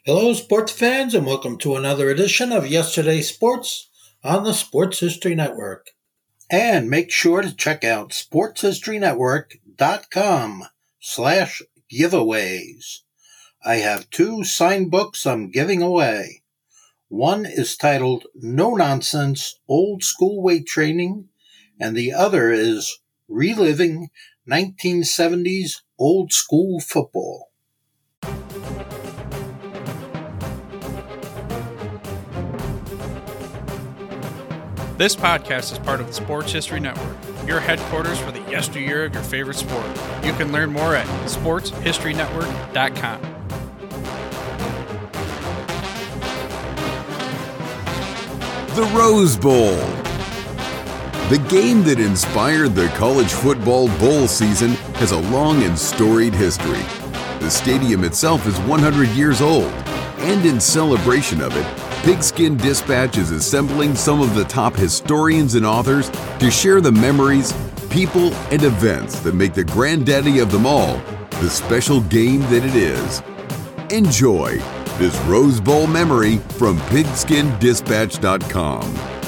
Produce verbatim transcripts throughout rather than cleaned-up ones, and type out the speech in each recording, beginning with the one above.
Hello, sports fans, and welcome to another edition of Yesterday's Sports on the Sports History Network. And make sure to check out sportshistorynetwork.com slash giveaways. I have two signed books I'm giving away. One is titled No Nonsense Old School Weight Training, and the other is Reliving nineteen seventies Old School Football. This podcast is part of the Sports History Network, your headquarters for the yesteryear of your favorite sport. You can learn more at sports history network dot com. The Rose Bowl. The game that inspired the college football bowl season has a long and storied history. The stadium itself is one hundred years old, and in celebration of it, Pigskin Dispatch is assembling some of the top historians and authors to share the memories, people, and events that make the granddaddy of them all the special game that it is. Enjoy this Rose Bowl memory from pigskin dispatch dot com.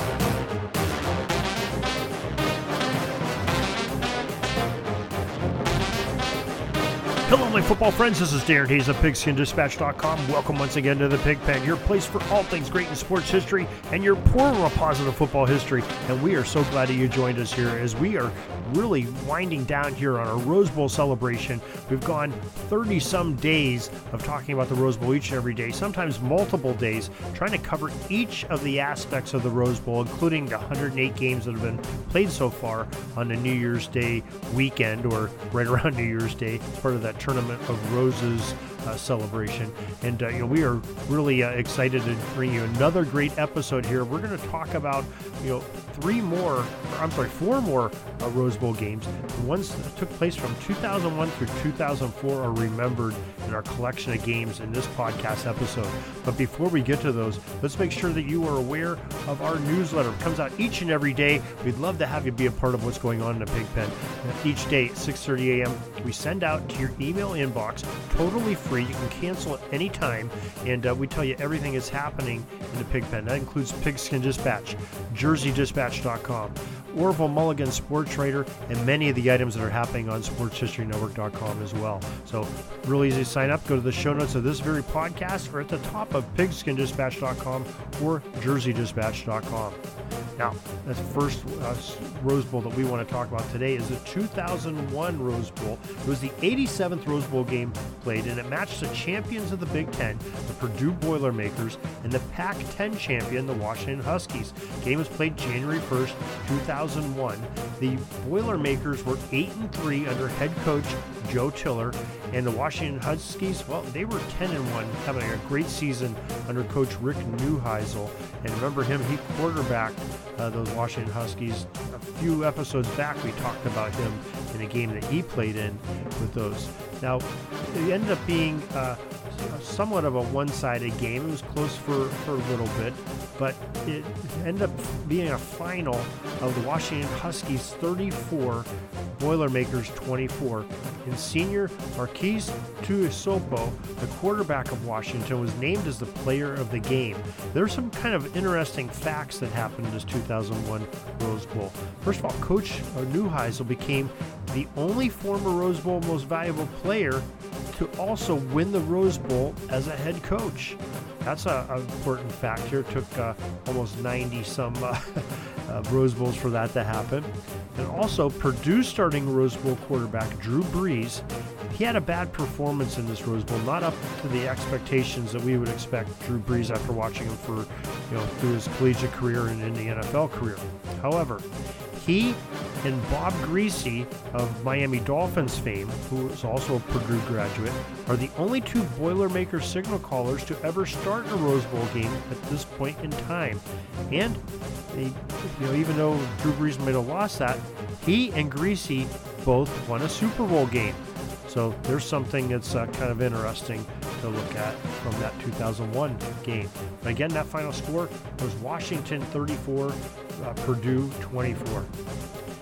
Hello, my football friends. This is Darren Hayes of pigskin dispatch dot com. Welcome once again to the Pig Pen, your place for all things great in sports history and your poorer positive football history. And we are so glad that you joined us here as we are really winding down here on our Rose Bowl celebration. We've gone thirty-some days of talking about the Rose Bowl each and every day, sometimes multiple days, trying to cover each of the aspects of the Rose Bowl, including the one hundred eight games that have been played so far on the New Year's Day weekend, or right around New Year's Day, part of that Tournament of Roses uh, celebration. And uh, you know, we are really uh, excited to bring you another great episode here. We're going to talk about you know three more, or I'm sorry, four more uh, Rose Bowl games. The ones that took place from two thousand one through two thousand four are remembered in our collection of games in this podcast episode. But before we get to those, let's make sure that you are aware of our newsletter. It comes out each and every day. We'd love to have you be a part of what's going on in the Pig Pen. Each day at six thirty a.m. we send out to your email inbox, totally free. You can cancel at any time, and uh, we tell you everything that's happening in the Pig Pen. That includes Pigskin Dispatch, jersey dispatch dot com, Orville Mulligan Sports Writer, and many of the items that are happening on sports history network dot com as well. So really easy to sign up. Go to the show notes of this very podcast or at the top of pigskin dispatch dot com or jersey dispatch dot com. Now, the first uh, Rose Bowl that we want to talk about today is the two thousand one Rose Bowl. It was the eighty-seventh Rose Bowl game played, and it matched the champions of the Big Ten, the Purdue Boilermakers, and the Pac ten champion, the Washington Huskies. The game was played January first, two thousand one. The Boilermakers were eight and three under head coach Joe Tiller, and the Washington Huskies, well, they were ten and one, having a great season under coach Rick Neuheisel. And remember him, he quarterbacked uh, those Washington Huskies. A few episodes back, we talked about him in a game that he played in with those. Now, it ended up being uh, somewhat of a one-sided game. It was close for, for a little bit, but it ended up being a final of the Washington Huskies thirty-four, Boilermakers twenty-four. And senior Marquise Tuisopo, the quarterback of Washington, was named as the player of the game. There's some kind of interesting facts that happened in this two thousand one Rose Bowl. First of all, Coach Neuheisel became the only former Rose Bowl most valuable player to also win the Rose Bowl as a head coach. That's an important fact here. It took uh, almost ninety some uh, uh, Rose Bowls for that to happen. And also, Purdue starting Rose Bowl quarterback Drew Brees, he had a bad performance in this Rose Bowl, not up to the expectations that we would expect Drew Brees after watching him for, you know, through his collegiate career and in the N F L career. However, he and Bob Greasy of Miami Dolphins fame, who is also a Purdue graduate, are the only two Boilermaker signal callers to ever start a Rose Bowl game at this point in time. And they, you know, even though Drew Brees might have lost that, he and Greasy both won a Super Bowl game. So there's something that's uh, kind of interesting to look at from that two thousand one game. But again, that final score was Washington thirty-four, uh, Purdue twenty-four.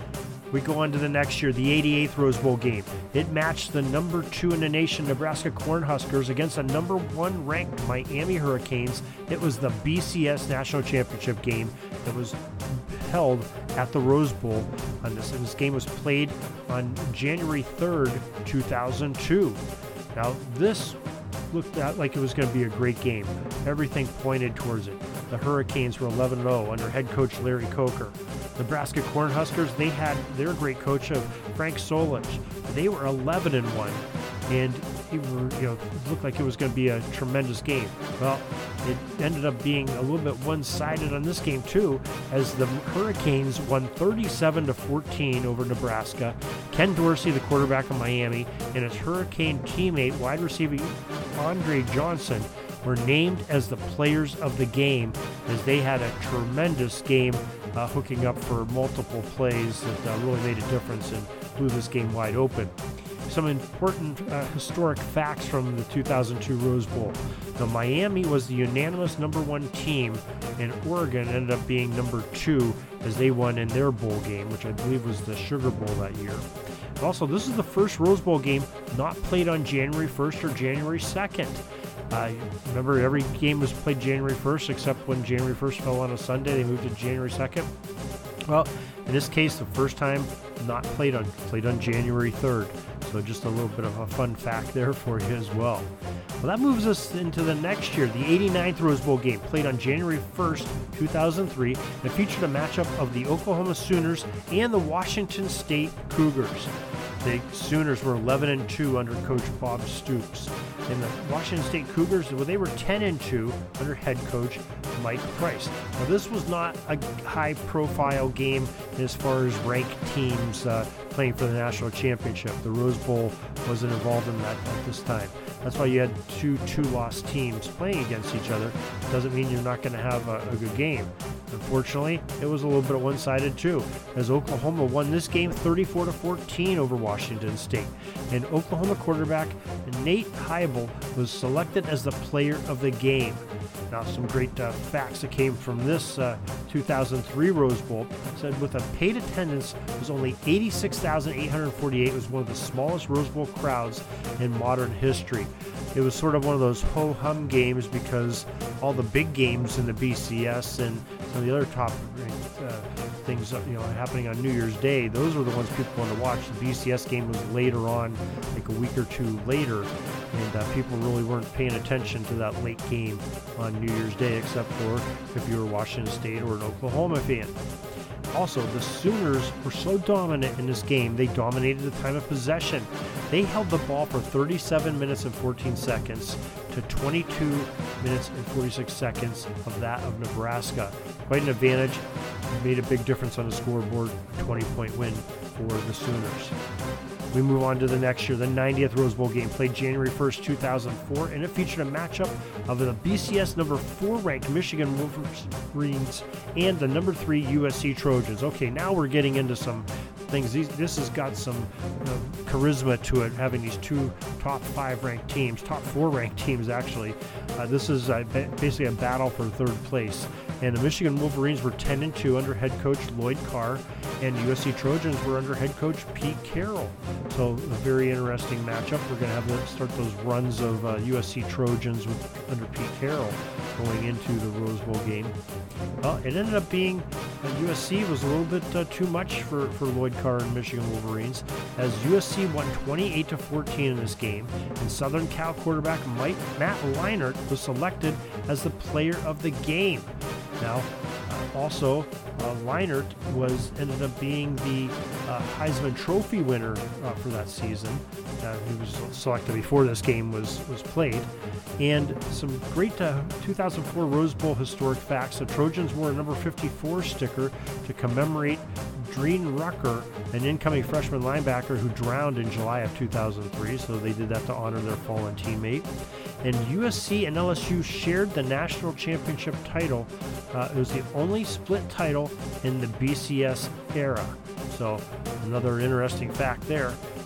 We go on to the next year, the eighty-eighth Rose Bowl game. It matched the number two in the nation, Nebraska Cornhuskers, against the number one ranked Miami Hurricanes. It was the B C S National Championship game that was held at the Rose Bowl. And this, and this game was played on January third, two thousand two. Now, this looked out like it was going to be a great game. Everything pointed towards it. The Hurricanes were eleven and oh under head coach Larry Coker. Nebraska Cornhuskers, they had their great coach of Frank Solich. They were eleven and one, and it, were, you know, it looked like it was going to be a tremendous game. Well, it ended up being a little bit one-sided on this game too, as the Hurricanes won thirty-seven to fourteen over Nebraska. Ken Dorsey, the quarterback of Miami, and his Hurricane teammate, wide receiver Andre Johnson, were named as the players of the game, as they had a tremendous game uh, hooking up for multiple plays that uh, really made a difference and blew this game wide open. Some important uh, historic facts from the two thousand two Rose Bowl. Now, Miami was the unanimous number one team, and Oregon ended up being number two as they won in their bowl game, which I believe was the Sugar Bowl that year. Also, this is the first Rose Bowl game not played on January first or January second. Uh, remember, every game was played January first, except when January first fell on a Sunday, they moved to January second. Well, in this case, the first time not played on played on January third. So just a little bit of a fun fact there for you as well. Well, that moves us into the next year, the eighty-ninth Rose Bowl game, played on January first, two thousand three, and it featured a matchup of the Oklahoma Sooners and the Washington State Cougars. The Sooners were eleven and two under Coach Bob Stoops, and the Washington State Cougars, well, they were ten and two under head coach Mike Price. Now, this was not a high-profile game as far as ranked teams uh, playing for the national championship. The Rose Bowl wasn't involved in that at this time. That's why you had two two-loss teams playing against each other. Doesn't mean you're not going to have a, a good game. Unfortunately, it was a little bit one-sided too, as Oklahoma won this game thirty-four to fourteen over Washington State. And Oklahoma quarterback Nate Heupel was selected as the player of the game. Now, some great uh, facts that came from this uh, two thousand three Rose Bowl said with a paid attendance was only eighty-six thousand eight hundred forty-eight. It was one of the smallest Rose Bowl crowds in modern history. It was sort of one of those ho-hum games because all the big games in the B C S and some of the other top uh, things, you know, happening on New Year's Day, those were the ones people wanted to watch. The B C S game was later on, like a week or two later, and uh, people really weren't paying attention to that late game on New Year's Day, except for if you were Washington State or an Oklahoma fan. Also, the Sooners were so dominant in this game, they dominated the time of possession. They held the ball for thirty-seven minutes and fourteen seconds to twenty-two minutes and forty-six seconds of that of Nebraska. Quite an advantage. Made a big difference on the scoreboard. twenty-point win for the Sooners. We move on to the next year, the ninetieth Rose Bowl game, played January first, two thousand four, and it featured a matchup of the B C S number four ranked Michigan Wolverines and the number three U S C Trojans. Okay, now we're getting into some things. These, this has got some uh, charisma to it, having these two top five ranked teams, top four ranked teams actually. Uh, this is uh, basically a battle for third place. And the Michigan Wolverines were ten and two under head coach Lloyd Carr, and U S C Trojans were under head coach Pete Carroll. So a very interesting matchup. We're going to have to start those runs of uh, U S C Trojans with, under Pete Carroll going into the Rose Bowl game. Well, it ended up being uh, U S C was a little bit uh, too much for, for Lloyd Carr and Michigan Wolverines, as U S C won twenty-eight to fourteen in this game, and Southern Cal quarterback Mike, Matt Leinart was selected as the player of the game. Now, uh, also, uh, Leinart was ended up being the uh, Heisman Trophy winner uh, for that season. Uh, he was selected before this game was, was played. And some great uh, two thousand four Rose Bowl historic facts. The Trojans wore a number fifty-four sticker to commemorate Dreen Rucker, an incoming freshman linebacker who drowned in July of two thousand three, so they did that to honor their fallen teammate. And U S C and L S U shared the national championship title. Uh, it was the only split title in the B C S era. So another interesting fact there.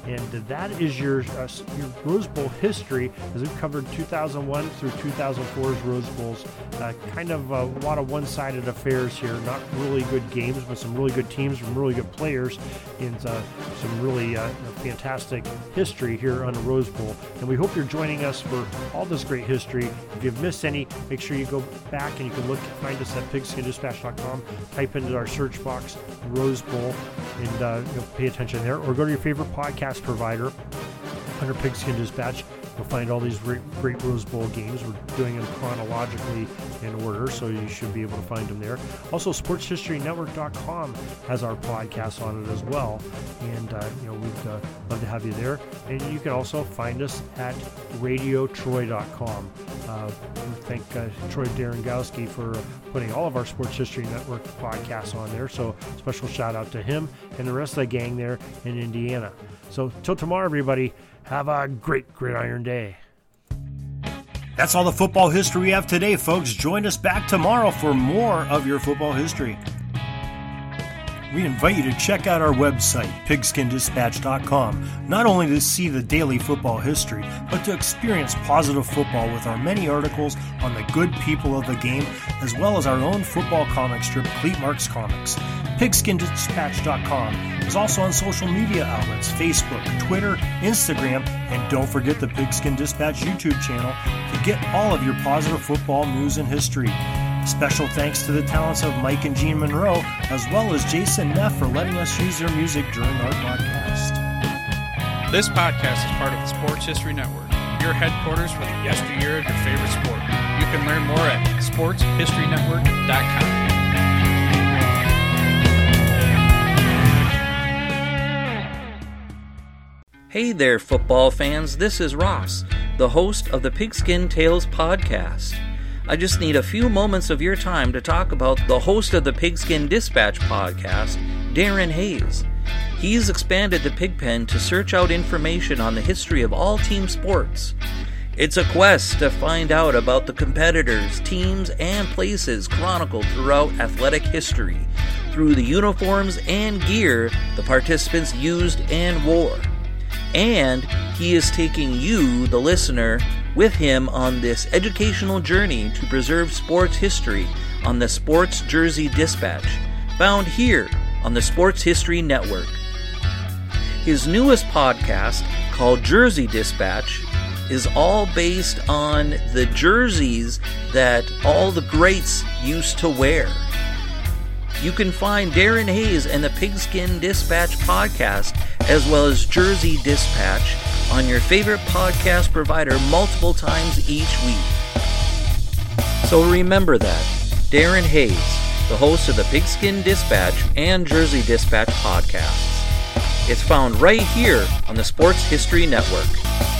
And that is your, uh, your Rose Bowl history, as we've covered two thousand one through two thousand four's Rose Bowls. Uh, kind of a lot of one-sided affairs here. Not really good games, but some really good teams, some really good players, and uh, some really uh, fantastic history here on the Rose Bowl. And we hope you're joining us for all this great history. If you've missed any, make sure you go back and you can look, find us at pigskin dispatch dot com. Type into our search box Rose Bowl and uh, you know, pay attention there, or go to your favorite podcast provider under Pigskin Dispatch. You'll find all these great, great Rose Bowl games. We're doing them chronologically in order, so you should be able to find them there. Also, sports history network dot com has our podcast on it as well, and uh, you know we'd uh, love to have you there. And you can also find us at radio troy dot com. Uh, we thank uh, Troy Darengowski for putting all of our Sports History Network podcasts on there. So special shout out to him and the rest of the gang there in Indiana. So till tomorrow, everybody, have a great Gridiron Day. That's all the football history we have today, folks. Join us back tomorrow for more of your football history. We invite you to check out our website, pigskin dispatch dot com, not only to see the daily football history, but to experience positive football with our many articles on the good people of the game, as well as our own football comic strip, Cleat Marks Comics. pigskin dispatch dot com is also on social media outlets, Facebook, Twitter, Instagram, and don't forget the Pigskin Dispatch YouTube channel to get all of your positive football news and history. Special thanks to the talents of Mike and Gene Monroe, as well as Jason Neff for letting us use their music during our podcast. This podcast is part of the Sports History Network, your headquarters for the yesteryear of your favorite sport. You can learn more at sports history network dot com. Hey there, football fans. This is Ross, the host of the Pigskin Tales podcast. I just need a few moments of your time to talk about the host of the Pigskin Dispatch podcast, Darren Hayes. He's expanded the Pigpen to search out information on the history of all team sports. It's a quest to find out about the competitors, teams, and places chronicled throughout athletic history through the uniforms and gear the participants used and wore. And he is taking you, the listener, with him on this educational journey to preserve sports history on the Sports Jersey Dispatch, found here on the Sports History Network. His newest podcast, called Jersey Dispatch, is all based on the jerseys that all the greats used to wear. You can find Darren Hayes and the Pigskin Dispatch podcast, as well as Jersey Dispatch, on your favorite podcast provider multiple times each week. So remember that, Darren Hayes, the host of the Pigskin Dispatch and Jersey Dispatch podcasts. It's found right here on the Sports History Network.